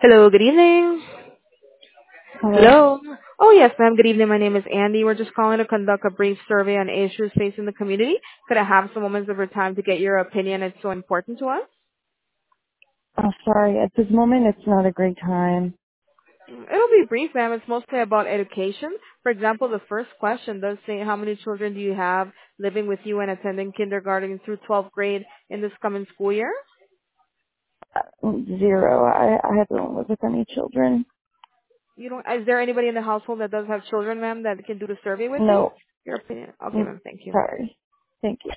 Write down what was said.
Hello, good evening. Hello. Hello. Oh, yes, ma'am. Good evening. My name is Andy. We're just calling to conduct a brief survey on issues facing the community. Could I have some moments of your time to get your opinion? It's so important to us. Sorry, at this moment it's not a great time. It'll be brief, ma'am. It's mostly about education. For example, the first question does say, how many children do you have living with you and attending kindergarten through 12th grade in this coming school year? Zero. I don't live with any children. You don't, is there anybody in the household that does have children, ma'am, that can do the survey with me? No. Your opinion. Okay, Mm, ma'am. Thank you. Sorry. Thank you.